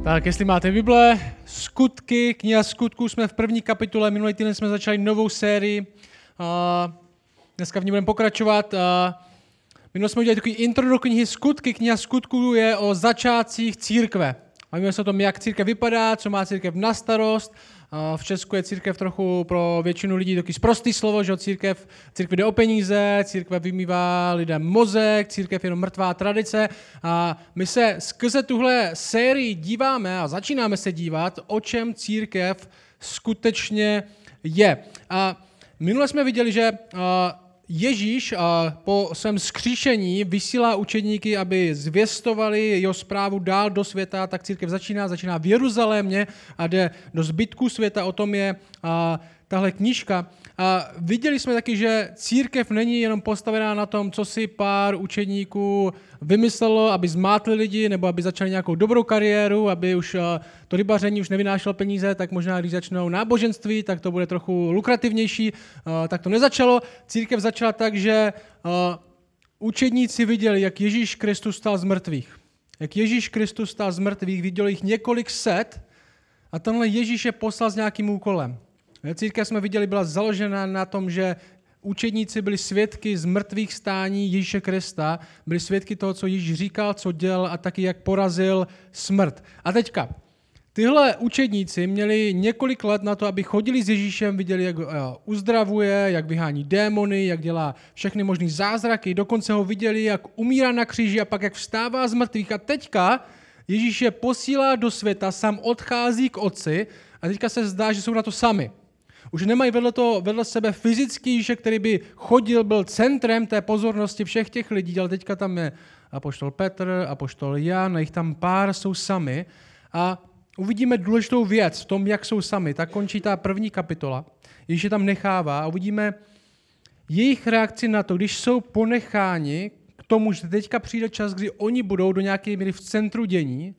Tak, jestli máte Bible, Skutky, kniha Skutků, jsme v první kapitole, minulý týden jsme začali novou sérii, dneska v ní budeme pokračovat. Minule jsme udělali takový intro do knihy Skutky, kniha Skutků je o začátcích církve. Bavíme se o tom, jak církev vypadá, co má církev na starost. V Česku je církev trochu pro většinu lidí takový sprostý slovo, že církev jde o peníze, církev vymývá lidem mozek, církev je jenom mrtvá tradice. A my se skrze tuhle sérii díváme a začínáme se dívat, o čem církev skutečně je. A minule jsme viděli, že Ježíš po svém vzkříšení vysílá učedníky, aby zvěstovali jeho zprávu dál do světa, tak církev začíná v Jeruzalémě a jde do zbytku světa, o tom je tahle knížka. A viděli jsme taky, že církev není jenom postavená na tom, co si pár učedníků vymyslelo, aby zmátli lidi, nebo aby začali nějakou dobrou kariéru, aby už to rybaření už nevynášelo peníze, tak možná, když začnou náboženství, tak to bude trochu lukrativnější. Tak to nezačalo. Církev začala tak, že učedníci viděli, jak Ježíš Kristus stál z mrtvých. Jak Ježíš Kristus stál z mrtvých, viděli jich několik set a tenhle Ježíš je poslal s nějakým úkolem. Církev jsme viděli, byla založena na tom, že učedníci byli svědky z mrtvých stání Ježíše Krista, byli svědky toho, co Ježíš říkal, co dělal a taky jak porazil smrt. A teďka, tyhle učedníci měli několik let na to, aby chodili s Ježíšem, viděli, jak uzdravuje, jak vyhání démony, jak dělá všechny možný zázraky, dokonce ho viděli, jak umírá na kříži a pak jak vstává z mrtvých. A teďka Ježíš je posílá do světa, sám odchází k Otci a teďka se zdá, že jsou na to sami. Už nemají vedle sebe fyzický Ježíše, který by chodil, byl centrem té pozornosti všech těch lidí, ale teďka tam je apoštol Petr, apoštol Jan, a jich tam pár jsou sami. A uvidíme důležitou věc v tom, jak jsou sami. Tak končí ta první kapitola. Ježíš je tam nechává a uvidíme jejich reakci na to, když jsou ponecháni k tomu, že teďka přijde čas, kdy oni budou do nějaké míry v centru dění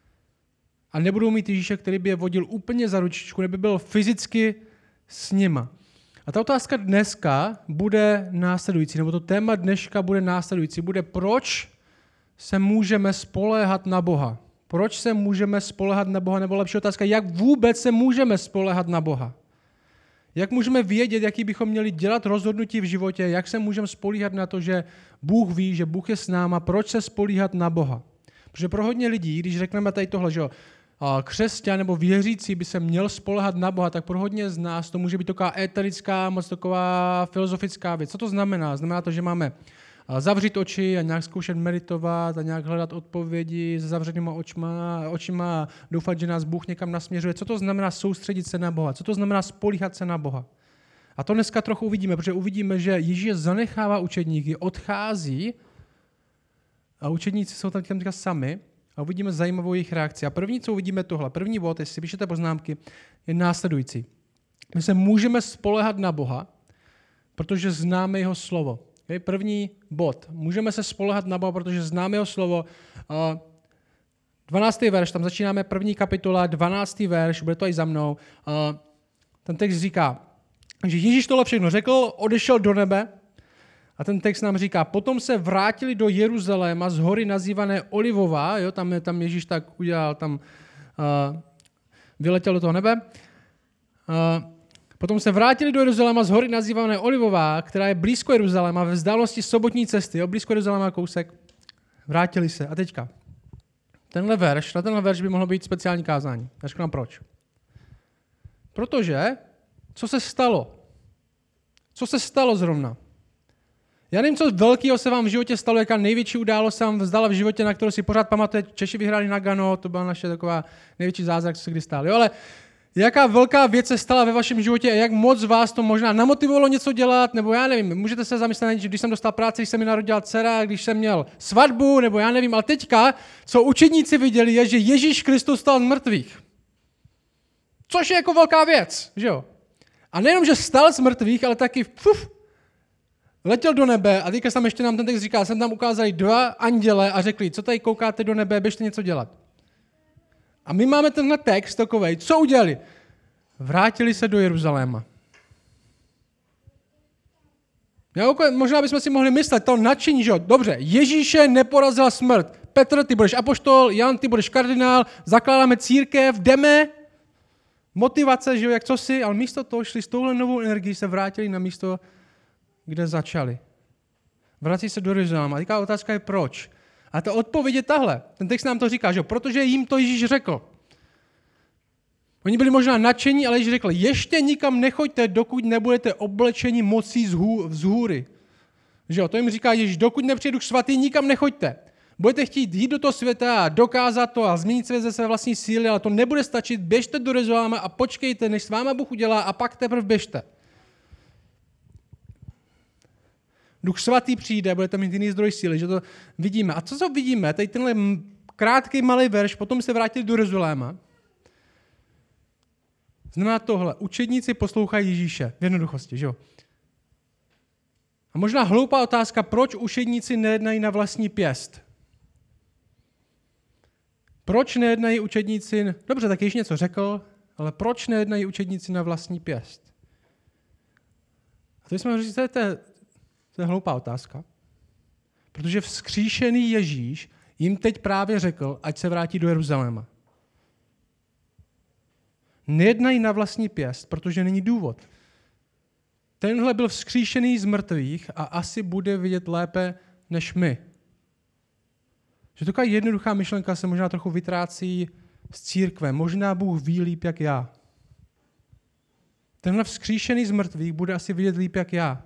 a nebudou mít Ježíše, který by je vodil úplně za ručičku, neby byl fyzicky s nima. A ta otázka dneska bude následující, nebo to téma dneška bude následující. Bude, proč se můžeme spoléhat na Boha. Proč se můžeme spoléhat na Boha, nebo lepší otázka, jak vůbec se můžeme spoléhat na Boha. Jak můžeme vědět, jaký bychom měli dělat rozhodnutí v životě, jak se můžeme spolíhat na to, že Bůh ví, že Bůh je s náma, proč se spolíhat na Boha. Protože pro hodně lidí, když řekneme tady tohle, že křesťan nebo věřící by se měl spoléhat na Boha, tak pro hodně z nás to může být taková éterická, moc taková filozofická věc. Co to znamená? Znamená to, že máme zavřít oči a nějak zkoušet meditovat a nějak hledat odpovědi s zavřenýma očima a doufat, že nás Bůh někam nasměřuje. Co to znamená soustředit se na Boha? Co to znamená spolíhat se na Boha? A to dneska trochu uvidíme, protože uvidíme, že Ježíš zanechává učedníky, odchází a učedníci jsou tam teďka sami. A uvidíme zajímavou jejich reakci. A první, co uvidíme tohle, první bod, jestli si píšete poznámky, je následující. My se můžeme spoléhat na Boha, protože známe jeho slovo. Okay? První bod. Můžeme se spoléhat na Boha, protože známe jeho slovo. 12. verš, tam začínáme první kapitola, 12. verš, bude to i za mnou. Ten text říká, že Ježíš tohle všechno řekl, odešel do nebe. A ten text nám říká, potom se vrátili do Jeruzaléma z hory nazývané Olivová, jo, tam Ježíš tak udělal, tam vyletěl do toho nebe. Potom se vrátili do Jeruzaléma z hory nazývané Olivová, která je blízko Jeruzaléma, ve vzdálenosti sobotní cesty, jo, blízko Jeruzaléma kousek. Vrátili se. A teďka, na tenhle verš by mohlo být speciální kázání. Já řeknu vám proč. Protože, co se stalo? Co se stalo zrovna? Já nevím, co velkého se vám v životě stalo, jaká největší událost se vám vzdala v životě, na kterou si pořád pamatujete. Češi vyhráli na Gano, to byla naše taková největší zázrak, co se kdy stál. Jo, ale jaká velká věc se stala ve vašem životě a jak moc vás to možná namotivovalo něco dělat, nebo já nevím, můžete se zamyslet, že když jsem dostal práci, když se mi narodila dcera, když jsem měl svatbu, nebo já nevím, ale teďka, co učedníci viděli, je, že Ježíš Kristus stal z mrtvých. Což je jako velká věc, že jo? A nejenom, že stal z mrtvých, ale taky letěl do nebe a teďka tam ještě nám ten text říká, jsem tam ukázali 2 anděle a řekli, co tady koukáte do nebe, běžte něco dělat. A my máme tenhle text takovej, co udělali? Vrátili se do Jeruzaléma. Možná bychom si mohli myslet, to nadšení, že jo, dobře, Ježíše neporazila smrt, Petr, ty budeš apoštol, Jan, ty budeš kardinál, zakládáme církev, jdeme. Motivace, že jo, jak cosi, ale místo toho šli s touhle novou energií, se vrátili na místo, kde začali. Vrací se do Jeruzaléma. A teďka otázka je proč. A ta odpověď je tahle. Ten text nám to říká, že protože jim to Ježíš řekl. Oni byli možná nadšení, ale Ježíš řekl, ještě nikam nechoďte, dokud nebudete oblečeni mocí z hůry. Že jo, to jim říká Ježíš, dokud nepřijde Duch Svatý, nikam nechoďte. Budete chtít jít do toho světa a dokázat to a změnit svět ze své vlastní síly, ale to nebude stačit, běžte do Jeruzaléma a počkejte, než s váma Bůh udělá a pak teprve běžte. Duch Svatý přijde, budete mít jiný zdroj síly, že to vidíme. A co vidíme? Tady tenhle krátký malý verš, potom se vrátili do Jeruzaléma. Znamená tohle, učedníci poslouchají Ježíše v jednoduchosti, že jo? A možná hloupá otázka, proč učedníci nejednají na vlastní pěst? Proč nejednají učedníci, dobře, tak Ježíš něco řekl, ale proč nejednají učedníci na vlastní pěst? A to jsme říct, to je hloupá otázka. Protože vzkříšený Ježíš jim teď právě řekl, ať se vrátí do Jeruzaléma. Nejednají na vlastní pěst, protože není důvod. Tenhle byl vzkříšený z mrtvých a asi bude vidět lépe než my. Že taková jednoduchá myšlenka se možná trochu vytrácí z církve. Možná Bůh ví líp jak já. Tenhle vzkříšený z mrtvých bude asi vidět líp jak já.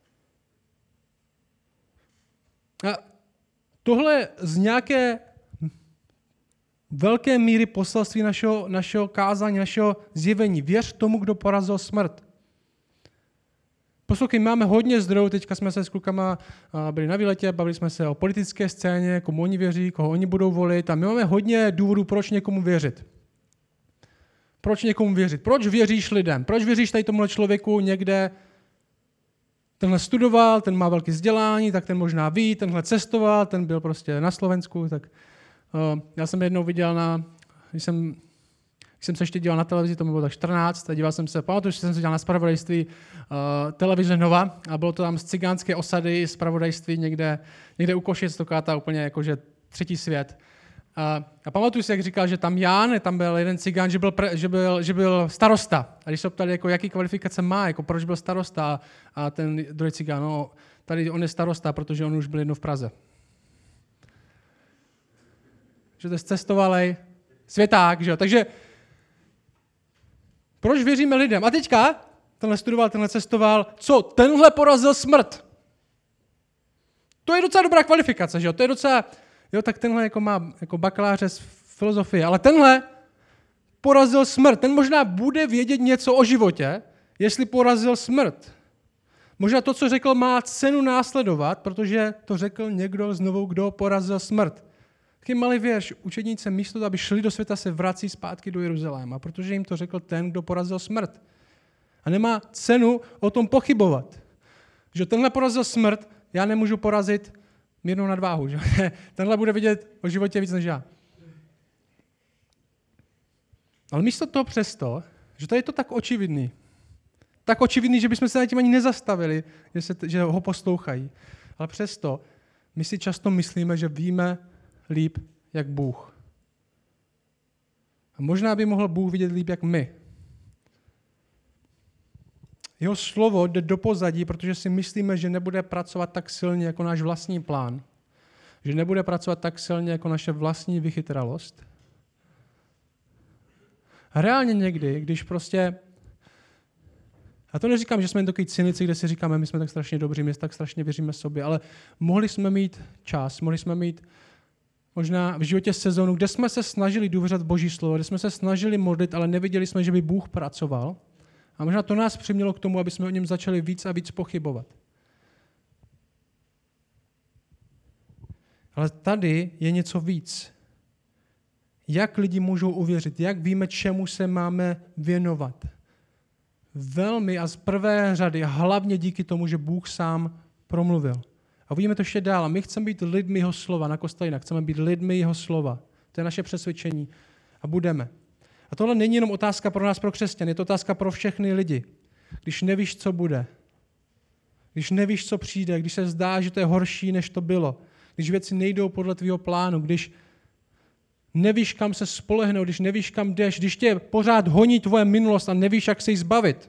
A tohle z nějaké velké míry poselství našeho kázání, našeho zjevení. Věř tomu, kdo porazil smrt. Poslouchej, máme hodně zdrojů, teďka jsme se s klukama byli na výletě, bavili jsme se o politické scéně, komu oni věří, koho oni budou volit a my máme hodně důvodů, proč někomu věřit. Proč někomu věřit? Proč věříš lidem? Proč věříš tady tomuhle člověku někde? Tenhle studoval, ten má velké vzdělání, tak ten možná ví, tenhle cestoval, ten byl prostě na Slovensku, tak já jsem jednou viděl když jsem se ještě díval na televizi, to mi bylo tak 14, a díval jsem se, pamatuju, že jsem se díval na zpravodajství televize Nova a bylo to tam z cigánské osady, zpravodajství někde u Košic, taková ta úplně jakože třetí svět. A pamatuju si, jak říkal, že tam byl jeden cigán, že byl starosta. A když se ptali, jako, jaký kvalifikace má, jako, proč byl starosta, a ten druhý cigán, no, tady on je starosta, protože on už byl jednou v Praze. Že to je cestovalej světák, že jo. Takže proč věříme lidem? A teďka, tenhle studoval, tenhle cestoval, co? Tenhle porazil smrt. To je docela dobrá kvalifikace, že jo? To je docela, jo, tak tenhle jako má jako bakaláře z filozofie, ale tenhle porazil smrt. Ten možná bude vědět něco o životě, jestli porazil smrt. Možná to, co řekl, má cenu následovat, protože to řekl někdo znovu, kdo porazil smrt. Taký malý věř, učedníci místo toho, aby šli do světa, se vrací zpátky do Jeruzaléma, protože jim to řekl ten, kdo porazil smrt. A nemá cenu o tom pochybovat. Že tenhle porazil smrt, já nemůžu porazit mírnou nadváhu. Že? Tenhle bude vidět o životě víc než já. Ale místo toho přesto, že to je to tak očividný, že bychom se na tím ani nezastavili, že ho poslouchají. Ale přesto my si často myslíme, že víme líp jak Bůh. A možná by mohl Bůh vidět líp jak my. Jeho slovo jde do pozadí, protože si myslíme, že nebude pracovat tak silně jako náš vlastní plán. Že nebude pracovat tak silně jako naše vlastní vychytralost. A reálně někdy, když prostě... A to neříkám, že jsme jen takový cynici, kde si říkáme, my jsme tak strašně dobří, my tak strašně věříme sobě, ale mohli jsme mít čas, mohli jsme mít možná v životě sezónu, kde jsme se snažili důvěřovat Boží slovo, kde jsme se snažili modlit, ale neviděli jsme, že by Bůh pracoval. A možná to nás přimělo k tomu, aby jsme o něm začali víc a víc pochybovat. Ale tady je něco víc. Jak lidi můžou uvěřit? Jak víme, čemu se máme věnovat? Velmi a z prvé řady, hlavně díky tomu, že Bůh sám promluvil. A uvidíme to ještě dál. A my chceme být lidmi jeho slova na Kostelina. Chceme být lidmi jeho slova. To je naše přesvědčení. A budeme. A tohle není jenom otázka pro nás, pro křesťany. Je to otázka pro všechny lidi. Když nevíš, co bude. Když nevíš, co přijde. Když se zdá, že to je horší, než to bylo. když věci nejdou podle tvýho plánu, když nevíš, kam se spolehnout, když nevíš, kam jdeš, když tě pořád honí tvoje minulost a nevíš, jak se jí zbavit.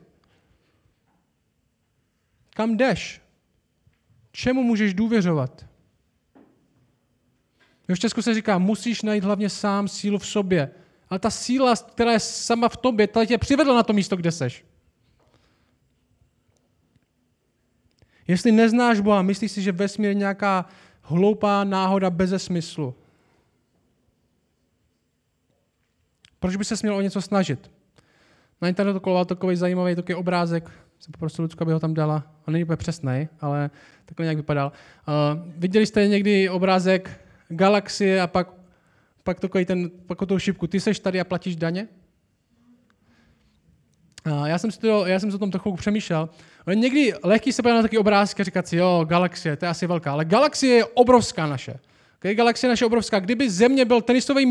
Kam jdeš? Čemu můžeš důvěřovat? V Česku se říká, musíš najít hlavně sám sílu v sobě. Ale ta síla, která je sama v tobě, ta tě přivedla na to místo, kde seš. Jestli neznáš Boha, myslíš si, že vesmír je nějaká hloupá náhoda beze smyslu. Proč by se směl o něco snažit? Na internetu koloval takový zajímavý obrázek, jsem poprosil Lucku, aby ho tam dala. On není úplně přesnej, ale takhle nějak vypadal. Viděli jste někdy obrázek galaxie a pak takovou šipku. Ty seš tady a platíš daně? Já jsem se o tom trochu přemýšlel. Ale někdy lehký se podívat na taky obrázky a říkat si, jo, galaxie, to je asi velká. Ale galaxie je obrovská naše. Okay? Galaxie je naše obrovská. Kdyby Země byl tenisový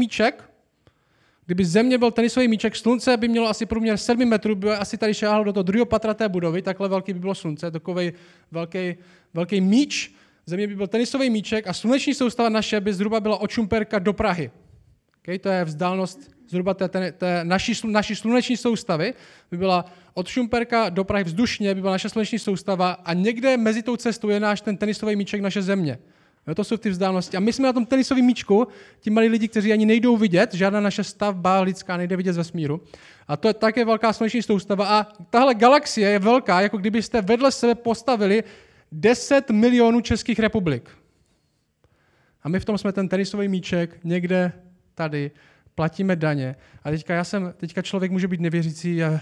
míček, slunce by mělo asi průměr 7 metrů, by asi tady šáhlo do toho druhého patra té budovy, takhle velký by bylo slunce, takový velký míč, Země by byl tenisový míček a sluneční soustava naše by zhruba byla od Šumperka do Prahy. Okay? To je vzdálenost zhruba té naší sluneční soustavy, by byla od Šumperka do Prahy vzdušně, by byla naše sluneční soustava a někde mezi tou cestou je náš ten tenisový míček naše Země. Jo, to jsou ty vzdálenosti. A my jsme na tom tenisovém míčku, ti malí lidi, kteří ani nejdou vidět, žádná naše stavba lidská nejde vidět z vesmíru. A to je také velká sluneční soustava. A tahle galaxie je velká, jako kdybyste vedle sebe postavili 10 milionů českých republik. A my v tom jsme ten tenisový míček někde tady, platíme daně. A teďka člověk může být nevěřící a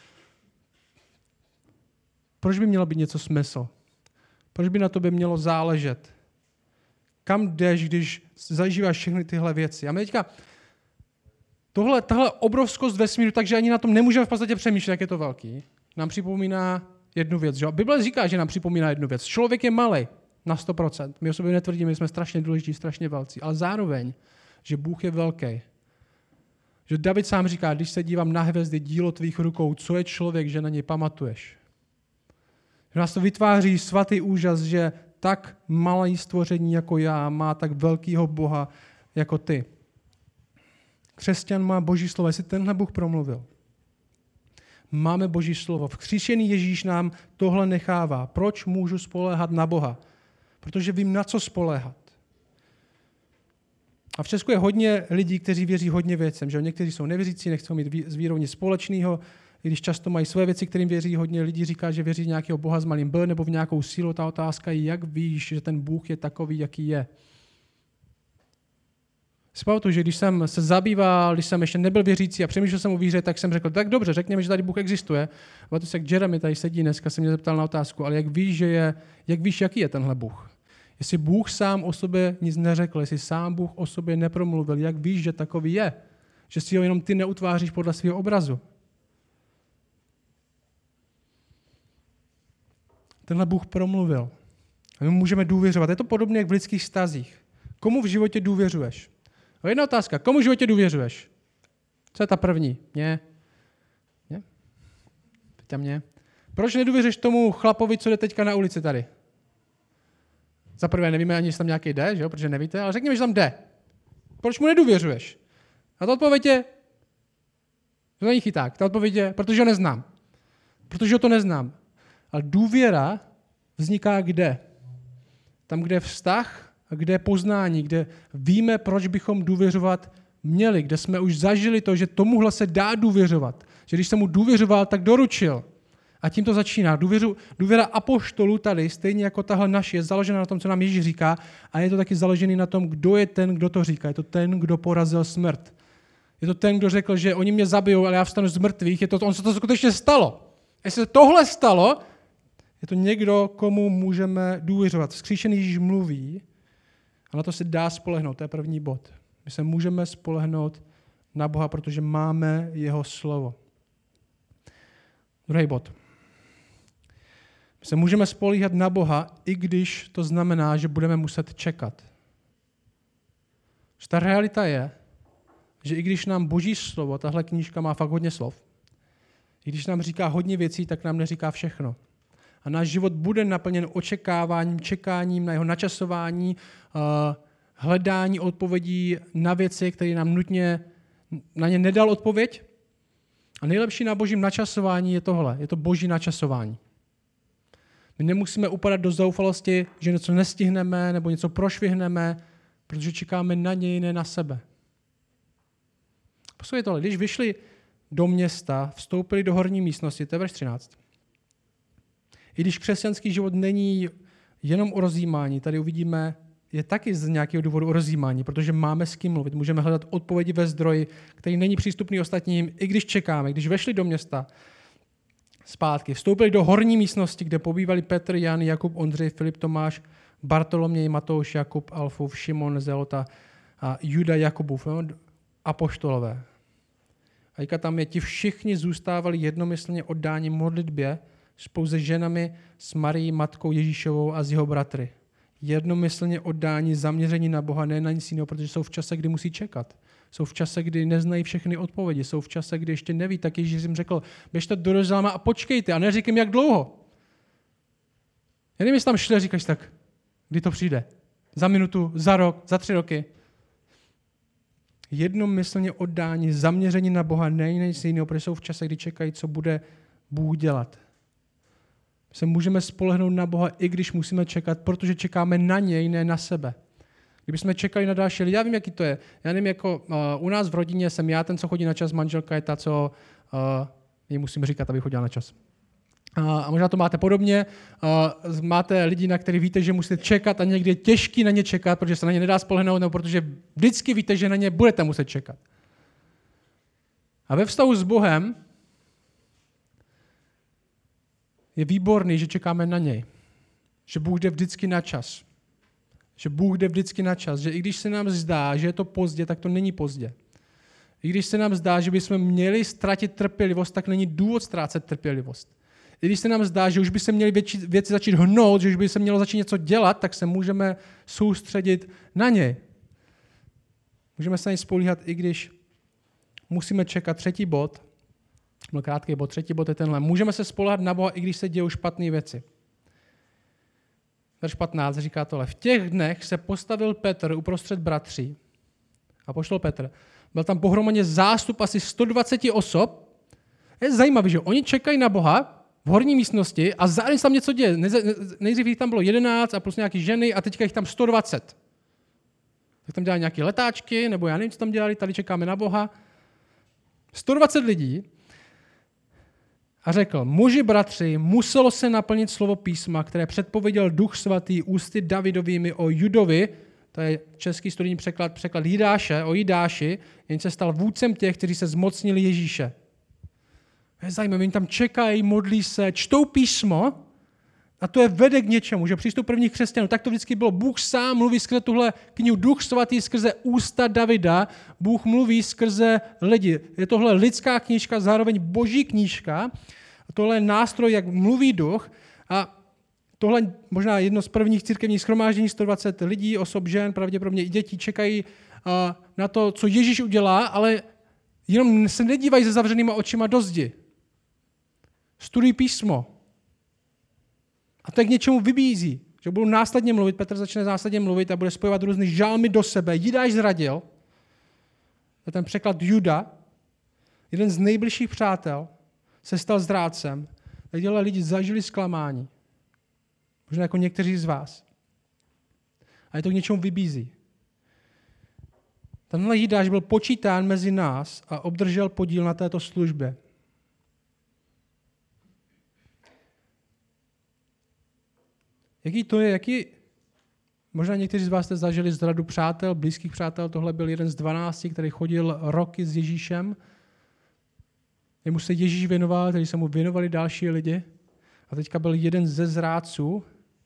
proč by mělo být něco smysl? Proč by na tobě mělo záležet? Kam jdeš, když zažíváš všechny tyhle věci? A my teďka tahle obrovskost vesmíru, takže ani na tom nemůžeme v podstatě přemýšlet, jak je to velký, nám připomíná jednu věc. Že? Bible říká, že nám připomíná jednu věc. Člověk je malý na 100%. My o sobě netvrdíme, že jsme strašně důležití, strašně velcí, ale zároveň, že Bůh je velký. Že David sám říká, když se dívám na hvězdy, dílo tvých rukou, co je člověk, že na něj pamatuješ. Že nás to vytváří svatý úžas, že tak malé stvoření jako já má tak velkýho Boha jako ty. Křesťan má Boží slovo, jestli tenhle Bůh promluvil. Máme Boží slovo. Vzkříšený Ježíš nám tohle nechává. Proč můžu spoléhat na Boha? Protože vím, na co spoléhat. A v Česku je hodně lidí, kteří věří hodně věcem. Že? Někteří jsou nevěřící, nechcou mít s vírou nic společného, i když často mají své věci, kterým věří. Hodně lidí říká, že věří v nějakého Boha s malým B nebo v nějakou sílu. Ta otázka je, jak víš, že ten Bůh je takový, jaký je. Si pamatuju, že když jsem se zabýval, když jsem ještě nebyl věřící a přemýšlel jsem o víře, tak jsem řekl, tak dobře, řekněme, že tady Bůh existuje. A to se jak Jeremy tady sedí dneska, se mě zeptal na otázku, ale jak víš, jaký je tenhle Bůh? Jestli Bůh sám o sobě nic neřekl, jestli sám Bůh o sobě nepromluvil, jak víš, že takový je? Že si ho jenom ty neutváříš podle svého obrazu. Tenhle Bůh promluvil. A my můžeme důvěřovat. Je to podobně jak v lidských vztazích. Komu v životě důvěřuješ? A jedna otázka. Komu v životě důvěřuješ? Co je ta první? Mně? Teď a mně. Proč nedůvěřuješ tomu chlapovi, co jde teďka na ulici tady? Za prvé nevíme ani, jestli tam nějaký jde, že jo? Protože nevíte, ale řekněme, že tam jde. Proč mu nedůvěřuješ? A ta odpověď je, to není chyták. Ta odpověď je, protože ho neznám. Protože ho to neznám. Ale důvěra vzniká kde? Tam, kde je vztah a kde je poznání, kde víme, proč bychom důvěřovat měli, kde jsme už zažili to, že tomuhle se dá důvěřovat. Že když jsem mu důvěřoval, tak doručil. A tím to začíná. Důvěra apoštolů tady, stejně jako tahle naše, je založena na tom, co nám Ježíš říká, a je to taky založený na tom, kdo je ten, kdo to říká. Je to ten, kdo porazil smrt. Je to ten, kdo řekl, že oni mě zabijou, ale já vstanu z mrtvých. On se to skutečně stalo. Jestli se tohle stalo, je to někdo, komu můžeme důvěřovat. Vzkříšený Ježíš mluví a na to se dá spolehnout. To je první bod. My se můžeme spolehnout na Boha, protože máme jeho slovo. Druhý bod. My se můžeme spolíhat na Boha, i když to znamená, že budeme muset čekat. Ta realita je, že i když nám Boží slovo, tahle knížka má fakt hodně slov, i když nám říká hodně věcí, tak nám neříká všechno. A náš život bude naplněn očekáváním, čekáním na jeho načasování, hledání odpovědí na věci, které nám nutně na ně nedal odpověď. A nejlepší na božím načasování je tohle. Je to boží načasování. My nemusíme upadat do zoufalosti, že něco nestihneme nebo něco prošvihneme, protože čekáme na něj, ne na sebe. Poslouchej tohle. Když vyšli do města, vstoupili do horní místnosti, to je verš 13. I když křesťanský život není jenom o rozjímání, tady uvidíme, je taky z nějakého důvodu o rozjímání, protože máme s kým mluvit, můžeme hledat odpovědi ve zdroji, který není přístupný ostatním, i když čekáme. Když vešli do města zpátky, vstoupili do horní místnosti, kde pobývali Petr, Jan, Jakub, Ondřej, Filip, Tomáš, Bartoloměj, Matouš, Jakub, Alfův, Šimon, Zelota a Juda Jakubův, apoštolové. A tam je, ti všichni zůstávali jednomyslně oddáni modlitbě spolu se ženami, s Marií, matkou Ježíšovou a s jeho bratry. Jednomyslně oddání, zaměření na Boha, ne na nic jiného, protože jsou v čase, kdy musí čekat. Jsou v čase, kdy neznají všechny odpovědi. Jsou v čase, kdy ještě neví, tak Ježíš jim řekl, běžte do Jeruzaléma a počkejte a neříkám, jak dlouho. Já nevím, jestli tam šli a říkáš tak, kdy to přijde. Za minutu, za rok, za 3 roky. Jednomyslně oddání, zaměření na Boha, ne nic jiného, protože jsou v čase, kdy čekají, co bude Bůh dělat. Se můžeme spolehnout na Boha, i když musíme čekat, protože čekáme na něj, ne na sebe. Kdybychom čekali na další lidi, já vím, jaký to je. Já nevím, jako u nás v rodině jsem já ten, co chodí na čas, manželka je ta, co ji musím říkat, aby chodila na čas. A možná to máte podobně. Máte lidi, na který víte, že musíte čekat a někdy je těžký na ně čekat, protože se na ně nedá spolehnout, nebo protože vždycky víte, že na ně budete muset čekat. A ve vztahu s Bohem je výborný, že čekáme na něj. Že Bůh jde vždycky na čas. Že Bůh jde vždycky na čas. Že i když se nám zdá, že je to pozdě, tak to není pozdě. I když se nám zdá, že bychom měli ztratit trpělivost, tak není důvod ztrácet trpělivost. I když se nám zdá, že už by se měly věci začít hnout, že už by se mělo začít něco dělat, tak se můžeme soustředit na něj. Můžeme se na něj spolíhat, i když musíme čekat. 3. bod, byl krátký bod, 3. bod je tenhle. Můžeme se spoléhat na Boha, i když se dějou špatné věci. Verš 15 říká tohle. V těch dnech se postavil Petr uprostřed bratří. Apoštol Petr. Byl tam pohromadě zástup asi 120 osob. Je zajímavé, že oni čekají na Boha v horní místnosti a zároveň tam něco děje. Nejdřív jich tam bylo 11 a plus nějaký ženy a teďka jich tam 120. Tak tam dělali nějaké letáčky, nebo já nevím, co tam dělali, tady čekáme na Boha. 120 lidí a řekl, muži bratři, muselo se naplnit slovo písma, které předpověděl Duch svatý ústy Davidovými o Judovi, to je český studijní překlad Jidáše, o Jidáši, jen se stal vůdcem těch, kteří se zmocnili Ježíše. Je zajímavé, oni tam čekají, modlí se, čtou písmo a to je vede k něčemu, že přístup prvních křesťanů, tak to vždycky bylo. Bůh sám mluví skrze tuhle knihu, Duch svatý skrze ústa Davida, Bůh mluví skrze lidi. Je tohle lidská knížka, zároveň boží knížka, a tohle je nástroj, jak mluví Duch a tohle možná jedno z prvních církevních shromáždění, 120 lidí, osob, žen, pravděpodobně i dětí čekají na to, co Ježíš udělá, ale jenom se nedívají se zavřenýma očima do zdi. Studují písmo. A to k něčemu vybízí. Že budou následně mluvit, Petr začne následně mluvit a bude spojovat různé žálmy do sebe. Jidáš zradil. To je ten překlad Juda. Jeden z nejbližších přátel se stal zrádcem. Tyhle lidi zažili zklamání. Možná jako někteří z vás. A je to k něčemu vybízí. Tenhle Jidáš byl počítán mezi nás a obdržel podíl na této službě. Jaký to je, možná někteří z vás jste zažili zradu přátel, blízkých přátel, tohle byl jeden z 12, který chodil roky s Ježíšem. Jemu se Ježíš věnoval, který se mu věnovali další lidi. A teďka byl jeden ze zrádců.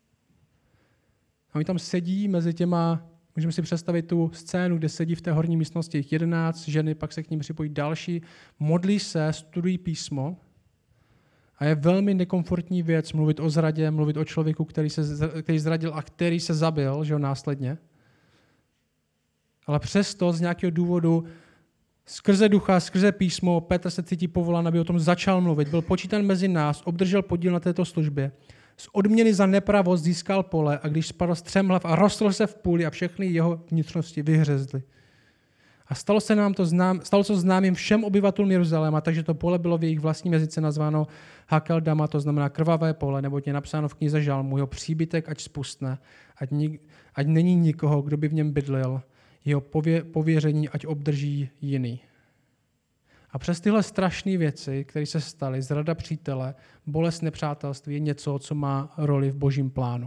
A oni tam sedí mezi těma, můžeme si představit tu scénu, kde sedí v té horní místnosti 11 ženy, pak se k ním připojí další, modlí se, studují písmo. A je velmi nekomfortní věc mluvit o zradě, mluvit o člověku, který zradil a který se zabil, že jo, následně. Ale přesto z nějakého důvodu skrze ducha, skrze písmo, Petr se cítí povolán, aby o tom začal mluvit. Byl počítán mezi nás, obdržel podíl na této službě. Z odměny za nepravost získal pole a když spadl střemhlav a rostl se v půli a všechny jeho vnitřnosti vyhřezly. A stalo se známým všem obyvatelům Jeruzaléma, takže to pole bylo v jejich vlastním jazyce nazváno Hakeldama, to znamená krvavé pole, neboť je napsáno v knize Žalmu, jeho příbytek ať spustne, ať není nikoho, kdo by v něm bydlel, jeho pověření ať obdrží jiný. A přes tyhle strašné věci, které se staly, zrada přítele, bolest nepřátelství, je něco, co má roli v božím plánu.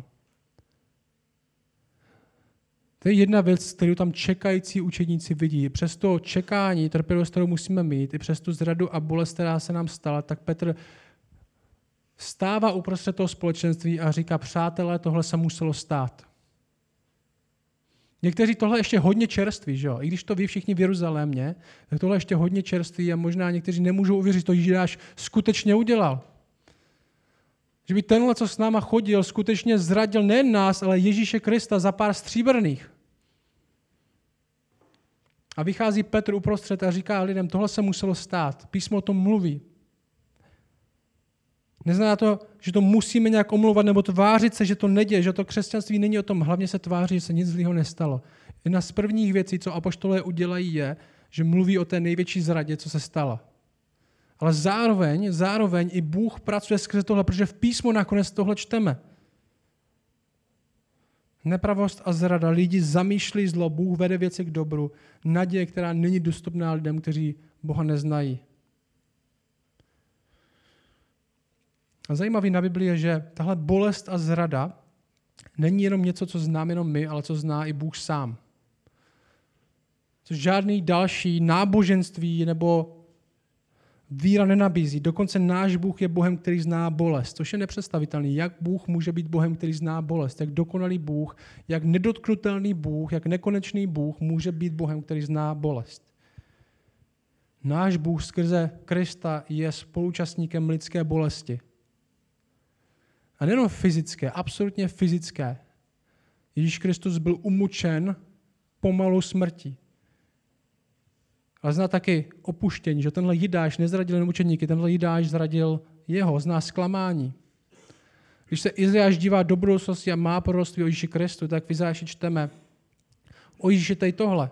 To je jedna věc, kterou tam čekající učedníci vidí. Přes to čekání, trpělivost, kterou musíme mít, i přes tu zradu a bolest, která se nám stala, tak Petr stává uprostřed toho společenství a říká, přátelé, tohle se muselo stát. Někteří tohle ještě hodně čerství, že jo? I když to ví všichni v Jeruzalémě, tak tohle ještě hodně čerství a možná někteří nemůžou uvěřit, že to Jidáš skutečně udělal. Že by tenhle, co s náma chodil, skutečně zradil nejen nás, ale Ježíše Krista za pár stříbrných. A vychází Petr uprostřed a říká lidem, tohle se muselo stát. Písmo o tom mluví. Neznamená to, že to musíme nějak omlouvat nebo tvářit se, že to neděje, že to křesťanství není o tom, hlavně se tváří, že se nic zlýho nestalo. Jedna z prvních věcí, co apoštolé udělají, je, že mluví o té největší zradě, co se stala. Ale zároveň i Bůh pracuje skrze tohle, protože v písmu nakonec tohle čteme. Nepravost a zrada, lidi zamýšlí zlo, Bůh vede věci k dobru, naděje, která není dostupná lidem, kteří Boha neznají. A zajímavý na Biblii je, že tahle bolest a zrada není jenom něco, co známe jenom my, ale co zná i Bůh sám. Což žádný další náboženství nebo víra nenabízí. Dokonce náš Bůh je Bohem, který zná bolest, což je nepředstavitelný. Jak Bůh může být Bohem, který zná bolest? Jak dokonalý Bůh, jak nedotknutelný Bůh, jak nekonečný Bůh může být Bohem, který zná bolest? Náš Bůh skrze Krista je spoluúčastníkem lidské bolesti. A nejenom fyzické, absolutně fyzické. Ježíš Kristus byl umučen pomalou smrtí. Ale zná taky opuštění, že tenhle Jidáš nezradil jen mučedníky, tenhle Jidáš zradil jeho, zná zklamání. Když se Izajáš dívá do budoucnosti a má proroctví o Ježíši Kristu, tak v Izajáši čteme o Ježíši tady tohle.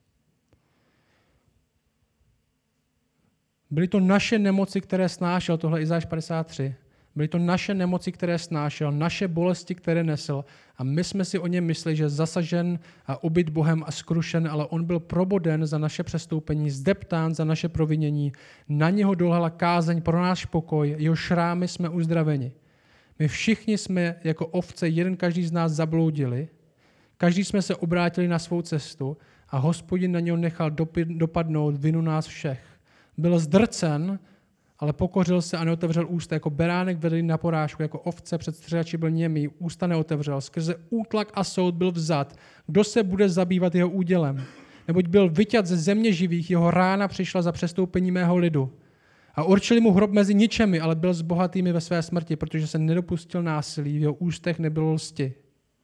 Byly to naše nemoci, které snášel, tohle Izajáš 53. Byly to naše nemoci, které snášel, naše bolesti, které nesl. A my jsme si o něm mysleli, že je zasažen a ubyt Bohem a skrušen, ale on byl proboden za naše přestoupení, zdeptán za naše provinění. Na něho dolehla kázeň pro náš pokoj, jeho šrámy jsme uzdraveni. My všichni jsme jako ovce, jeden každý z nás zabloudili, každý jsme se obrátili na svou cestu a Hospodin na něho nechal dopadnout vinu nás všech. Byl zdrcen, ale pokořil se a neotevřel ústa. Jako beránek vedený na porážku, jako ovce před střežači byl němý, ústa neotevřel. Skrze útlak a soud byl vzat. Kdo se bude zabývat jeho údělem? Neboť byl vyťat ze země živých, jeho rána přišla za přestoupení mého lidu. A určili mu hrob mezi ničemi, ale byl s bohatými ve své smrti, protože se nedopustil násilí, v jeho ústech nebylo lsti.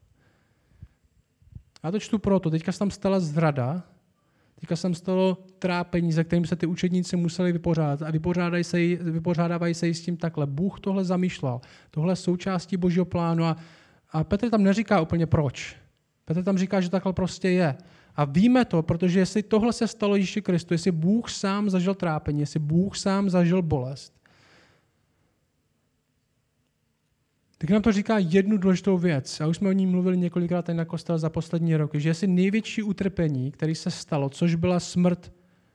Já to čtu proto. Teďka se tam stala zrada, teďka se tam stalo trápení, se kterým se ty učedníci museli vypořádat a vypořádávají se s tím takhle. Bůh tohle zamýšlel. Tohle je součástí Božího plánu a Petr tam neříká úplně proč. Petr tam říká, že takhle prostě je. A víme to, protože jestli tohle se stalo Ježíši Kristu, jestli Bůh sám zažil trápení, jestli Bůh sám zažil bolest, tak nám to říká jednu důležitou věc. A už jsme o ní mluvili několikrát tady na kostele za poslední roky, že jestli největší utrpení, který se stalo, což byla smrt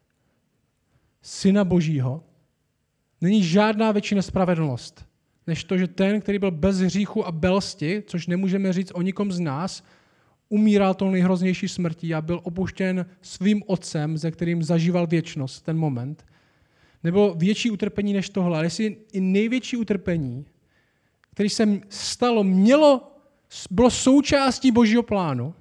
Syna Božího, není žádná větší nespravedlnost, než to, že ten, který byl bez hříchu a belsti, což nemůžeme říct o nikom z nás, umíral tou nejhroznější smrtí a byl opuštěn svým otcem, ze kterým zažíval věčnost v ten moment. Nebo větší utrpení než tohle. Ale jestli i největší utrpení, který se stalo, bylo součástí Božího plánu,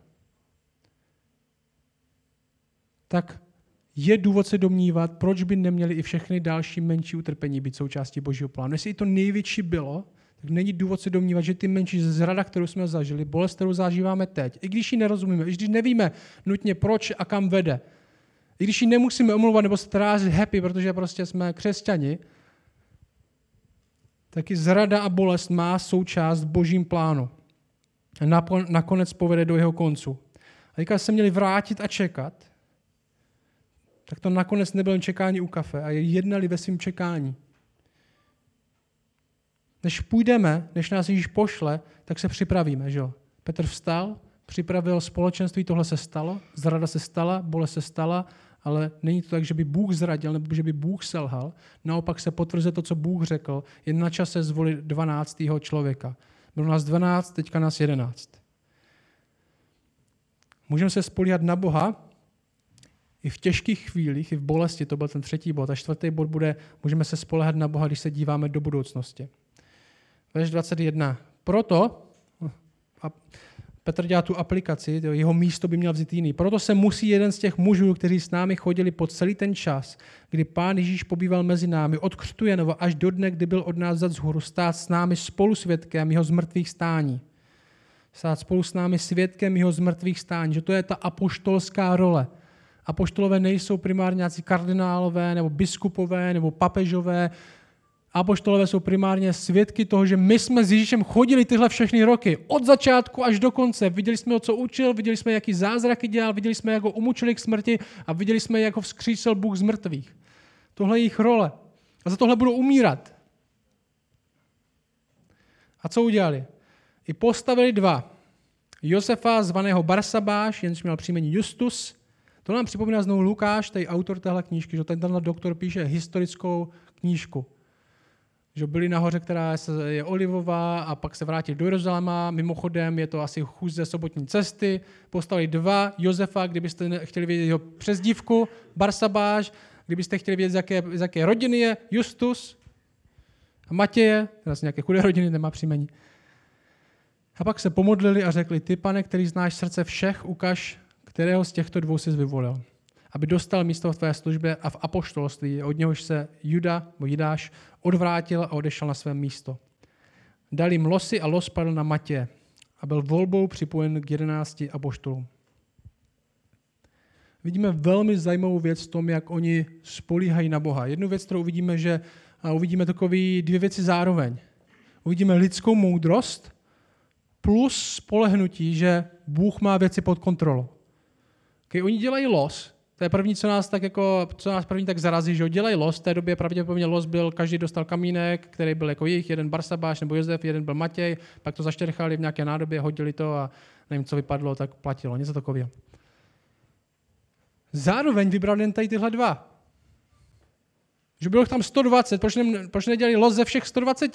tak je důvod se domnívat, proč by neměly i všechny další menší utrpení být součástí Božího plánu. Jestli i to největší bylo, tak není důvod se domnívat, že ty menší zrada, kterou jsme zažili, bolest, kterou zažíváme teď, i když ji nerozumíme, i když nevíme nutně proč a kam vede, i když ji nemusíme omlouvat nebo se trářit happy, protože prostě jsme křesťani, taky zrada a bolest má součást v Božím plánu. A nakonec povede do jeho koncu. A teďka se měli vrátit a čekat, tak to nakonec nebylo čekání u kafe a jednali ve svým čekání. Než půjdeme, než nás Ježíš pošle, tak se připravíme, že jo? Petr vstal, připravil společenství, tohle se stalo, zrada se stala, bolest se stala, ale není to tak, že by Bůh zradil, nebo že by Bůh selhal. Naopak se potvrzuje to, co Bůh řekl. Je na čase zvolit 12. člověka. Bylo nás 12, teďka nás 11. Můžeme se spolíhat na Boha i v těžkých chvílích, i v bolesti, to byl ten 3. bod. A 4. bod bude, můžeme se spoléhat na Boha, když se díváme do budoucnosti. Verš 21. Proto, a Petr dělá tu aplikaci, jeho místo by měl vzít jiný. Proto se musí jeden z těch mužů, kteří s námi chodili po celý ten čas, kdy Pán Ježíš pobýval mezi námi, od křtu Janova až do dne, kdy byl od nás vzat vzhůru, stát s námi spolu svědkem jeho zmrtvých stání. Stát spolu s námi svědkem jeho zmrtvých stání, že to je ta apoštolská role. Apoštolové nejsou primárně nějací kardinálové, nebo biskupové, nebo papežové. Apoštolové jsou primárně svědky toho, že my jsme s Ježíšem chodili tyhle všechny roky. Od začátku až do konce. Viděli jsme ho, co učil, viděli jsme, jaký zázraky dělal, viděli jsme, jak ho umučili k smrti a viděli jsme, jak ho vzkřísil Bůh z mrtvých. Tohle je jejich role. A za tohle budou umírat. A co udělali? I postavili 2. Josefa, zvaného Barsabáš, jenž měl příjmení Justus. To nám připomíná znovu Lukáš, tady autor téhle knížky, že tenhle doktor píše historickou knížku. Že byli nahoře, která je olivová a pak se vrátili do Jeruzaléma. Mimochodem je to asi chůze sobotní cesty. Postavili 2 Josefa, kdybyste chtěli vědět jeho přezdívku, Barsabáš, kdybyste chtěli vědět, z jaké rodiny je Justus a Matěje, teda z nějaké chudé rodiny, nemá příjmení. A pak se pomodlili a řekli, ty, Pane, který znáš srdce všech, ukaž, kterého z těchto 2 jsi vyvolil, aby dostal místo v tvé službě a v apoštolství, od něhož se Judáš odvrátil a odešel na své místo. Dali jim losy a los padl na Matěje a byl volbou připojen k 11 apoštolům. Vidíme velmi zajímavou věc v tom, jak oni spolíhají na Boha. Jednu věc, kterou uvidíme, že uvidíme takové 2 věci zároveň. Uvidíme lidskou moudrost plus spolehnutí, že Bůh má věci pod kontrolou. Když oni dělají los, to je první, co nás první tak zarazí, že dělají los. V té době pravděpodobně los byl, každý dostal kamínek, který byl jako jejich, jeden Barsabáš nebo Josef, jeden byl Matěj, pak to zaštěrchali v nějaké nádobě, hodili to a nevím, co vypadlo, tak platilo, něco takového. Zároveň vybrali jen tady tyhle 2. Že bylo tam 120, proč nedělali los ze všech 120?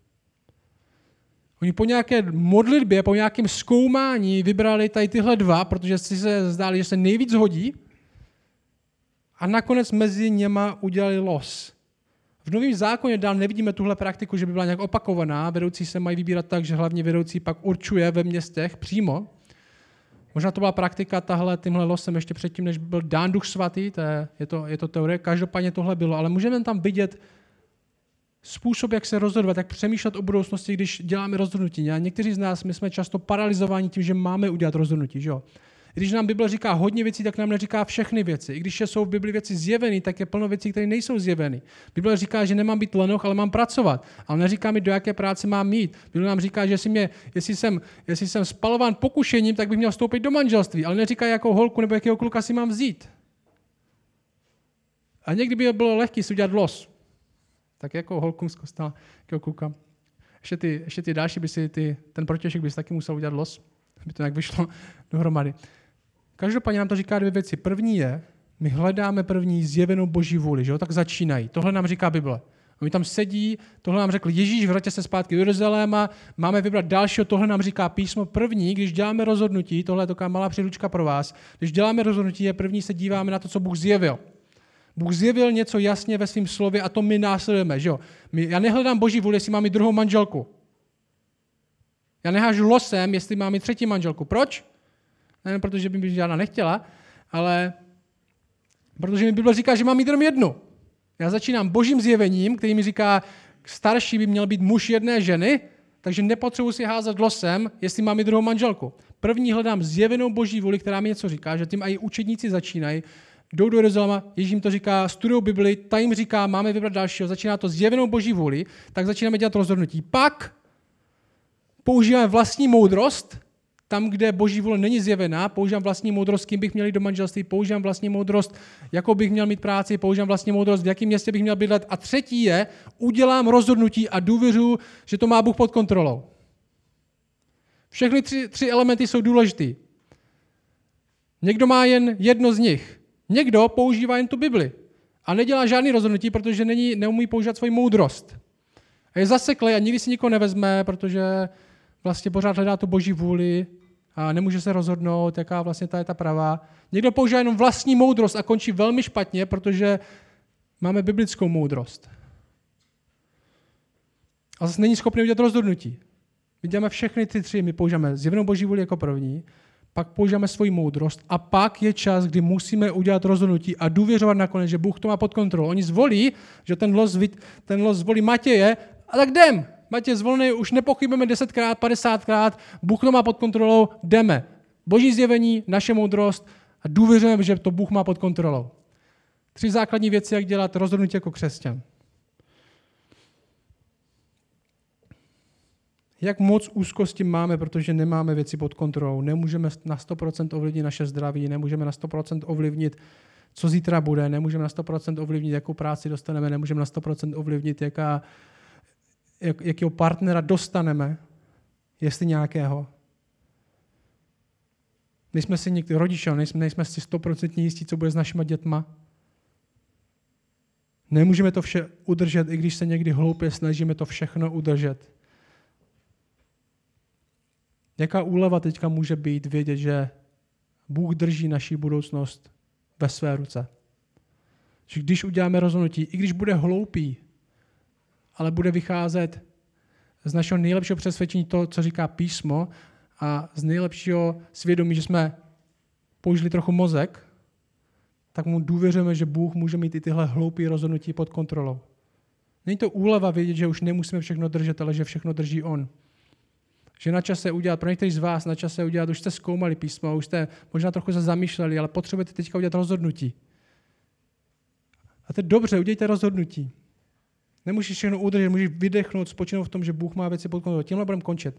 Oni po nějaké modlitbě, po nějakém zkoumání vybrali tady tyhle 2, protože si se zdáli, že se nejvíc hodí a nakonec mezi něma udělali los. V Novém zákoně dál nevidíme tuhle praktiku, že by byla nějak opakovaná. Vedoucí se mají vybírat tak, že hlavně vedoucí pak určuje ve městech přímo. Možná to byla praktika tímhle losem ještě předtím, než byl dán Duch Svatý, je to teorie, každopádně tohle bylo, ale můžeme tam vidět způsob, jak se rozhodovat, jak přemýšlet o budoucnosti, když děláme rozhodnutí. A někteří z nás, my jsme často paralyzováni tím, že máme udělat rozhodnutí. Že jo? I když nám Bible říká hodně věcí, tak nám neříká všechny věci. I když jsou v Bibli věci zjeveny, tak je plno věcí, které nejsou zjeveny. Bible říká, že nemám být lenoch, ale mám pracovat. Ale neříká mi, do jaké práce mám mít. Bible nám říká, že jestli jsem spalován pokušením, tak bych měl vstoupit do manželství. Ale neříká, jakou holku nebo jakého kluka si mám vzít. A někdy by bylo lehké si udělat los. Tak jako holku z kostela, jako kluka. Ještě ty další ten protějšek by si taky musel udělat los, aby to nějak vyšlo dohromady. Každopádně nám to říká 2 věci. První je, my hledáme první zjevenou Boží vůli, že jo? Tak začínají. Tohle nám říká Bible. Oni tam sedí, tohle nám řekl Ježíš, vraťte se zpátky do Jeruzaléma, máme vybrat dalšího, tohle nám říká písmo. První, když děláme rozhodnutí, tohle je taková malá příručka pro vás, když děláme rozhodnutí, je první se díváme na to, co Bůh zjevil. Bůh zjevil něco jasně ve svém slově a to my následujeme. Že jo? Já nehledám Boží vůli, jestli mám mít druhou manželku. Já nehážu losem, jestli mám mít 3. manželku. Proč? Ne, protože by mi žádná nechtěla, ale protože mi Bible říká, že mám mít jenom 1. Já začínám Božím zjevením, který mi říká, starší by měl být muž 1 ženy, takže nepotřebuji si házet losem, jestli mám mít druhou manželku. První hledám zjevenou Boží vůli, která mi něco říká, že tím i učedníci začínají. jdou do Jeruzaléma, Ježíš jim to říká, studují Bibli, ta jim říká, máme vybrat dalšího, začíná to zjevenou Boží vůli, tak začínáme dělat rozhodnutí. Pak používáme vlastní moudrost, tam, kde Boží vůle není zjevená, používám vlastní moudrost, kým bych měl jít do manželství, používám vlastní moudrost, jakou bych měl mít práci, používám vlastní moudrost, v jakém městě bych měl bydlet. A třetí je, udělám rozhodnutí a důvěřuji, že to má Bůh pod kontrolou. Všechny tři elementy jsou důležitý. Někdo má jen jedno z nich. Někdo používá jen tu Bibli a nedělá žádný rozhodnutí, protože neumí používat svoji moudrost. A je zaseklý a nikdy si nikoho nevezme, protože vlastně pořád hledá tu Boží vůli a nemůže se rozhodnout, jaká vlastně ta je ta pravá. Někdo používá jenom vlastní moudrost a končí velmi špatně, protože máme biblickou moudrost. A zase není schopný udělat rozhodnutí. My děláme všechny ty tři. My používáme zjevnou Boží vůli jako první, pak používáme svoji moudrost a pak je čas, kdy musíme udělat rozhodnutí a důvěřovat nakonec, že Bůh to má pod kontrolou. Oni zvolí, že ten los zvolí Matěje a tak jdem. Matěj zvolený, už nepochybujeme 10krát, 50krát, Bůh to má pod kontrolou, jdeme. Boží zjevení, naše moudrost a důvěřujeme, že to Bůh má pod kontrolou. 3 základní věci, jak dělat rozhodnutí jako křesťan. Jak moc úzkosti máme, protože nemáme věci pod kontrolou. Nemůžeme na 100% ovlivnit naše zdraví, nemůžeme na 100% ovlivnit, co zítra bude, nemůžeme na 100% ovlivnit, jakou práci dostaneme, nemůžeme na 100% ovlivnit, jakého partnera dostaneme, jestli nějakého. Nejsme si někdy rodiče, nejsme si 100% jistí, co bude s našimi dětma. Nemůžeme to vše udržet, i když se někdy hloupě snažíme to všechno udržet. Jaká úleva teďka může být vědět, že Bůh drží naši budoucnost ve své ruce. Že když uděláme rozhodnutí, i když bude hloupý, ale bude vycházet z našeho nejlepšího přesvědčení to, co říká písmo a z nejlepšího svědomí, že jsme použili trochu mozek, tak mu důvěřujeme, že Bůh může mít i tyhle hloupé rozhodnutí pod kontrolou. Není to úleva vědět, že už nemusíme všechno držet, ale že všechno drží on. Že na čase udělat, pro některý z vás na čase udělat, už jste zkoumali písmo, už jste možná trochu se zamýšleli, ale potřebujete teďka udělat rozhodnutí. A to je dobře, udělejte rozhodnutí. Nemůžeš všechno udržet, můžeš vydechnout, spočinout v tom, že Bůh má věci pod kontrolou. Tímhle budeme končit.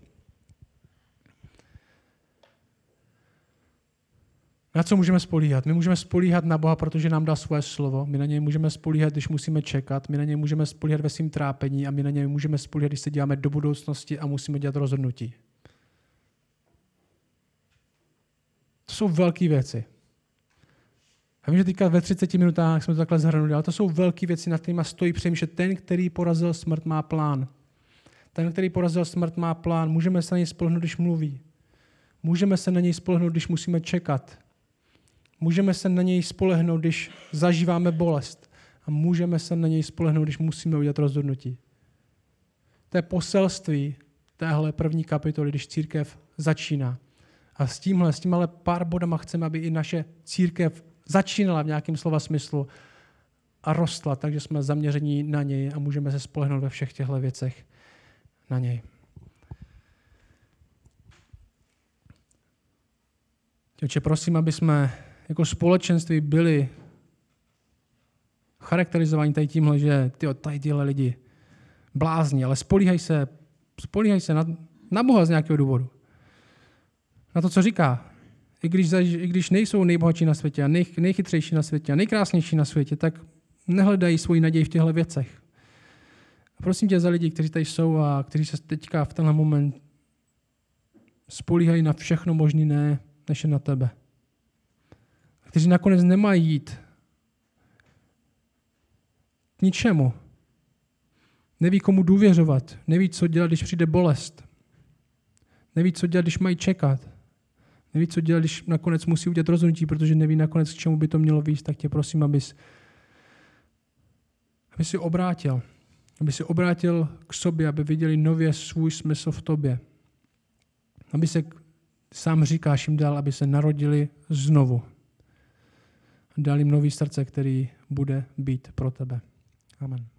Na co můžeme spolíhat? My můžeme spolíhat na Boha, protože nám dá svoje slovo. My na něj můžeme spolíhat, když musíme čekat. My na něj můžeme spolíhat ve svým trápení a my na něj můžeme spolíhat, když se děláme do budoucnosti a musíme dělat rozhodnutí. To jsou velké věci. Já vím, že teďka ve 30 minutách jsme to takhle zhrnuli, ale to jsou velké věci, nad kterými stojí přemýšlet. Ten, který porazil smrt, má plán. Ten, který porazil smrt, má plán. Můžeme se na něj spolehnout, když mluví. Můžeme se na něj spolehnout, když musíme čekat. Můžeme se na něj spolehnout, když zažíváme bolest. A můžeme se na něj spolehnout, když musíme udělat rozhodnutí. To je poselství téhle první kapitoly, když církev začíná. A s tímhle pár bodama chceme, aby i naše církev začínala v nějakém slova smyslu a rostla, takže jsme zaměření na něj a můžeme se spolehnout ve všech těchto věcech na něj. Otče, prosím, aby jsme jako společenství byli charakterizováni tady tímhle, že tady tyhle lidi blázni, ale spolíhaj se na Boha z nějakého důvodu. Na to, co říká. I když nejsou nejbohatší na světě a nejchytřejší na světě a nejkrásnější na světě, tak nehledají svoji naději v těchto věcech. A prosím tě za lidi, kteří tady jsou a kteří se teďka v tenhle moment spolíhají na všechno možný, ne než na tebe. A kteří nakonec nemají jít k ničemu. Neví, komu důvěřovat. Neví, co dělat, když přijde bolest. Neví, co dělat, když mají čekat. Neví, co dělat, když nakonec musí udělat rozhodnutí, protože neví nakonec, k čemu by to mělo víc, tak tě prosím, aby si obrátil. Aby si obrátil k sobě, aby viděli nově svůj smysl v tobě. Aby se, sám říkáš jim dál, aby se narodili znovu. Dal jim nový srdce, který bude být pro tebe. Amen.